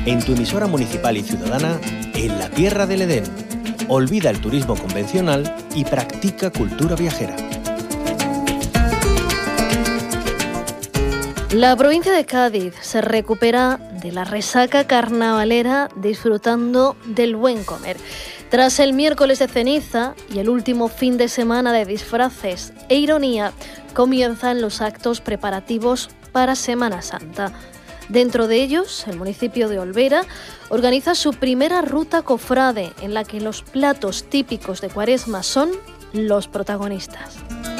en tu emisora municipal y ciudadana, en la Tierra del Edén. Olvida el turismo convencional y practica cultura viajera. La provincia de Cádiz se recupera de la resaca carnavalera disfrutando del buen comer. Tras el miércoles de ceniza y el último fin de semana de disfraces e ironía, comienzan los actos preparativos para Semana Santa. Dentro de ellos, el municipio de Olvera organiza su primera ruta cofrade, en la que los platos típicos de Cuaresma son los protagonistas.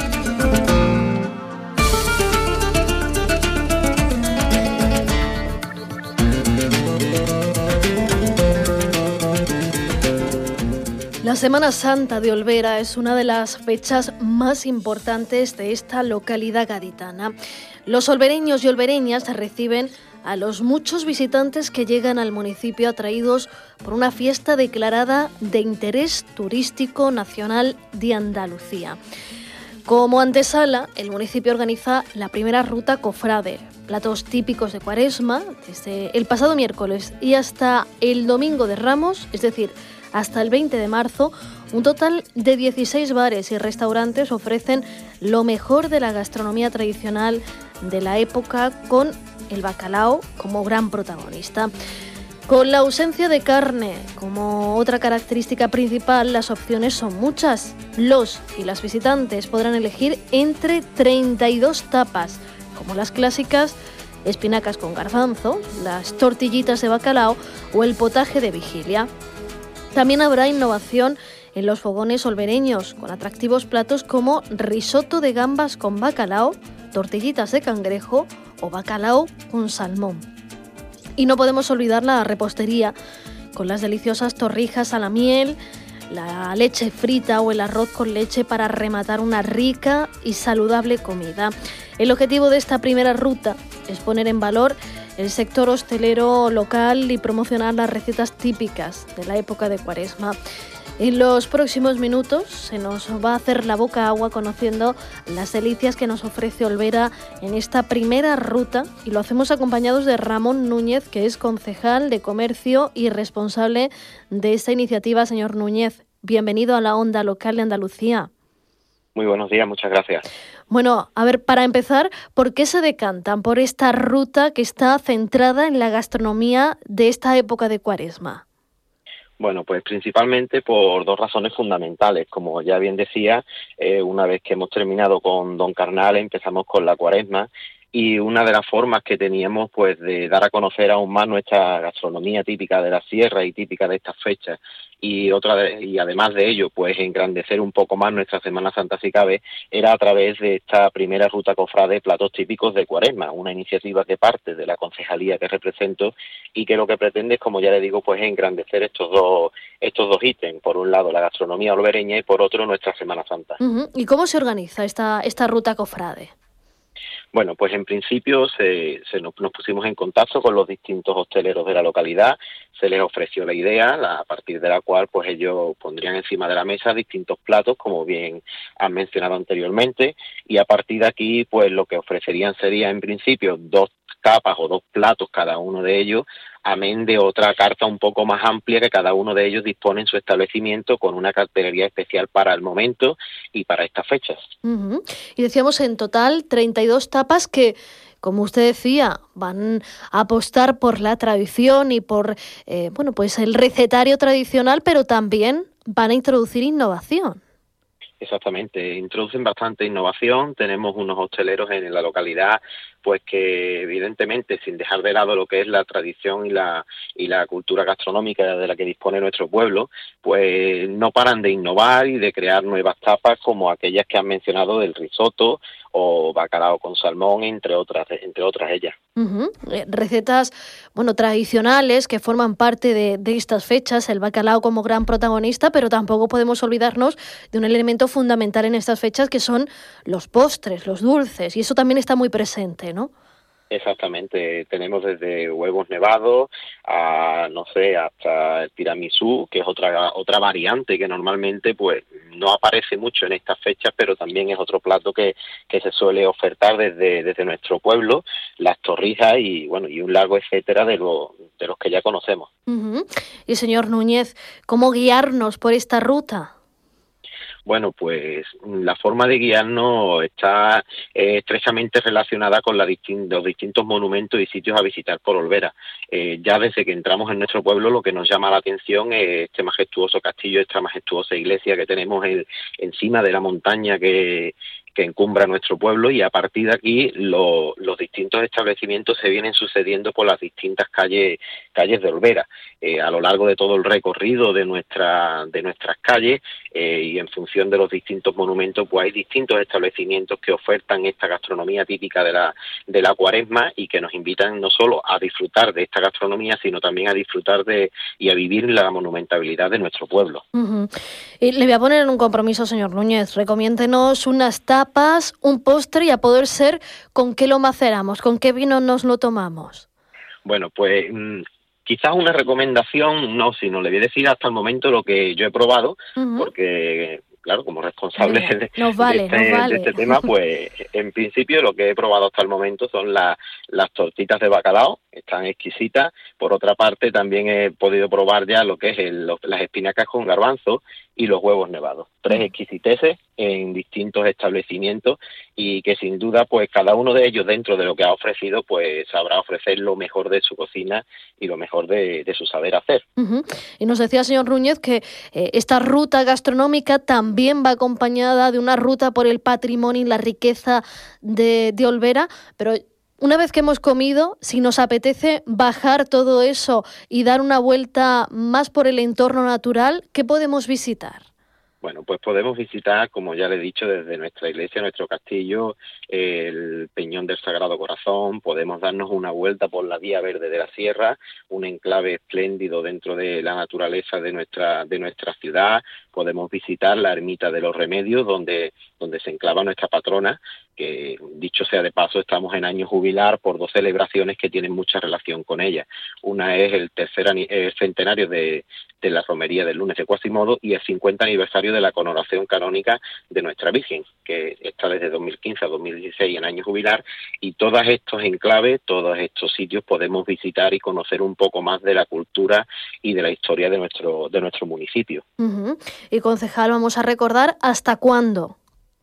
La Semana Santa de Olvera es una de las fechas más importantes de esta localidad gaditana. Los olvereños y olvereñas reciben a los muchos visitantes que llegan al municipio atraídos por una fiesta declarada de interés turístico nacional de Andalucía. Como antesala, el municipio organiza la primera ruta cofrade, platos típicos de Cuaresma, desde el pasado miércoles y hasta el domingo de Ramos, es decir, hasta el 20 de marzo, un total de 16 bares y restaurantes ofrecen lo mejor de la gastronomía tradicional de la época, con el bacalao como gran protagonista. Con la ausencia de carne como otra característica principal, las opciones son muchas. Los y las visitantes podrán elegir entre 32 tapas, como las clásicas espinacas con garbanzo, las tortillitas de bacalao o el potaje de vigilia. También habrá innovación en los fogones olvereños, con atractivos platos como risotto de gambas con bacalao, tortillitas de cangrejo o bacalao con salmón. Y no podemos olvidar la repostería, con las deliciosas torrijas a la miel, la leche frita o el arroz con leche para rematar una rica y saludable comida. El objetivo de esta primera ruta es poner en valor el sector hostelero local y promocionar las recetas típicas de la época de Cuaresma. En los próximos minutos se nos va a hacer la boca agua conociendo las delicias que nos ofrece Olvera en esta primera ruta, y lo hacemos acompañados de Ramón Núñez, que es concejal de Comercio y responsable de esta iniciativa. Señor Núñez, bienvenido a la Onda Local de Andalucía. Muy buenos días, muchas gracias. Bueno, a ver, para empezar, ¿por qué se decantan por esta ruta que está centrada en la gastronomía de esta época de Cuaresma? Bueno, pues principalmente por dos razones fundamentales. Como ya bien decía, una vez que hemos terminado con Don Carnal, empezamos con la Cuaresma, y una de las formas que teníamos pues de dar a conocer aún más nuestra gastronomía típica de la sierra y típica de estas fechas, y además de ello pues engrandecer un poco más nuestra Semana Santa si cabe, era a través de esta primera ruta cofrade platos típicos de Cuaresma, una iniciativa que parte de la concejalía que represento y que lo que pretende es, como ya le digo, pues engrandecer estos dos ítems: por un lado la gastronomía olvereña y por otro nuestra Semana Santa. ¿Y cómo se organiza esta ruta cofrade? Bueno, pues en principio nos pusimos en contacto con los distintos hosteleros de la localidad, se les ofreció la idea, a partir de la cual pues ellos pondrían encima de la mesa distintos platos, como bien han mencionado anteriormente, y a partir de aquí pues lo que ofrecerían sería en principio 2 tapas o 2 platos cada uno de ellos, amén de otra carta un poco más amplia que cada uno de ellos dispone en su establecimiento, con una cartelería especial para el momento y para estas fechas. Uh-huh. Y decíamos en total 32 tapas que, como usted decía, van a apostar por la tradición y por pues el recetario tradicional, pero también van a introducir innovación. Exactamente, introducen bastante innovación. Tenemos unos hosteleros en la localidad pues que evidentemente, sin dejar de lado lo que es la tradición y la cultura gastronómica de la que dispone nuestro pueblo, pues no paran de innovar y de crear nuevas tapas, como aquellas que han mencionado del risotto o bacalao con salmón, entre otras ellas. Uh-huh. Recetas, tradicionales que forman parte de estas fechas, el bacalao como gran protagonista, pero tampoco podemos olvidarnos de un elemento fundamental en estas fechas, que son los postres, los dulces, y eso también está muy presente, ¿no? Exactamente, tenemos desde huevos nevados a, no sé, hasta el tiramisú, que es otra variante que normalmente pues no aparece mucho en estas fechas, pero también es otro plato que se suele ofertar desde nuestro pueblo, las torrijas y bueno, y un largo etcétera de los que ya conocemos. Uh-huh. Y señor Núñez, ¿cómo guiarnos por esta ruta? Bueno, pues la forma de guiarnos está estrechamente relacionada con los distintos monumentos y sitios a visitar por Olvera. Ya desde que entramos en nuestro pueblo lo que nos llama la atención es este majestuoso castillo, esta majestuosa iglesia que tenemos encima de la montaña que encumbra nuestro pueblo, y a partir de aquí los distintos establecimientos se vienen sucediendo por las distintas calles de Olvera. A lo largo de todo el recorrido de nuestras calles y en función de los distintos monumentos, pues hay distintos establecimientos que ofertan esta gastronomía típica de la Cuaresma y que nos invitan no solo a disfrutar de esta gastronomía, sino también a disfrutar y a vivir la monumentabilidad de nuestro pueblo. Uh-huh. Y le voy a poner en un compromiso, señor Núñez. Recomiéndenos unas tapas, un postre y, a poder ser, ¿con qué lo maceramos? ¿Con qué vino nos lo tomamos? Bueno, pues quizás una recomendación, no, sino le voy a decir hasta el momento lo que yo he probado, uh-huh, porque claro, como responsable de este tema, pues en principio lo que he probado hasta el momento son las tortitas de bacalao, están exquisitas. Por otra parte, también he podido probar ya lo que es las espinacas con garbanzo y los huevos nevados. 3 exquisiteces en distintos establecimientos y que sin duda pues cada uno de ellos, dentro de lo que ha ofrecido, pues sabrá ofrecer lo mejor de su cocina y lo mejor de su saber hacer. Uh-huh. Y nos decía, señor Núñez, que esta ruta gastronómica también va acompañada de una ruta por el patrimonio y la riqueza de Olvera, pero una vez que hemos comido, si nos apetece bajar todo eso y dar una vuelta más por el entorno natural, ¿qué podemos visitar? Bueno, pues podemos visitar, como ya le he dicho, desde nuestra iglesia, nuestro castillo, el Peñón del Sagrado Corazón. Podemos darnos una vuelta por la Vía Verde de la Sierra, un enclave espléndido dentro de la naturaleza de nuestra ciudad. Podemos visitar la Ermita de los Remedios, donde se enclava nuestra patrona, que, dicho sea de paso, estamos en año jubilar por 2 celebraciones que tienen mucha relación con ella. Una es el centenario de la romería del lunes de Quasimodo y el 50 aniversario de la coronación canónica de nuestra Virgen, que está desde 2015 a 2016 en año jubilar, y todos estos enclaves, todos estos sitios podemos visitar y conocer un poco más de la cultura y de la historia de nuestro municipio. Uh-huh. Y, concejal, vamos a recordar hasta cuándo.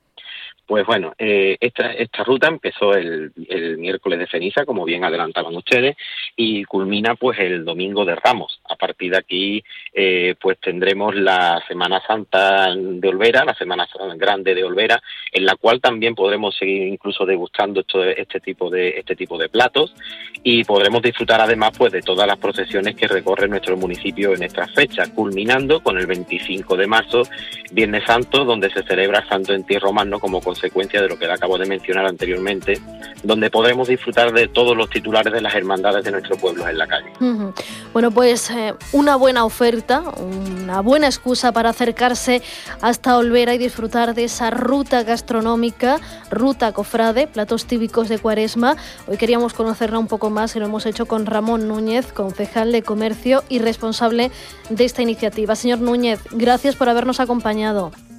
Pues bueno, esta ruta empezó el miércoles de ceniza, como bien adelantaban ustedes, y culmina pues el domingo de Ramos. A partir de aquí pues tendremos la Semana Santa de Olvera, la Semana Grande de Olvera, en la cual también podremos seguir incluso degustando este tipo de platos, y podremos disfrutar además pues de todas las procesiones que recorre nuestro municipio en estas fechas, culminando con el 25 de marzo, Viernes Santo, donde se celebra el Santo Entierro Magno como consecuencia de lo que le acabo de mencionar anteriormente, donde podremos disfrutar de todos los titulares de las hermandades de nuestro pueblo en la calle. Uh-huh. Bueno, pues una buena oferta, una buena excusa para acercarse hasta Olvera y disfrutar de esa ruta gastronómica, ruta cofrade, platos típicos de Cuaresma. Hoy queríamos conocerla un poco más y lo hemos hecho con Ramón Núñez, concejal de Comercio y responsable de esta iniciativa. Señor Núñez, gracias por habernos acompañado.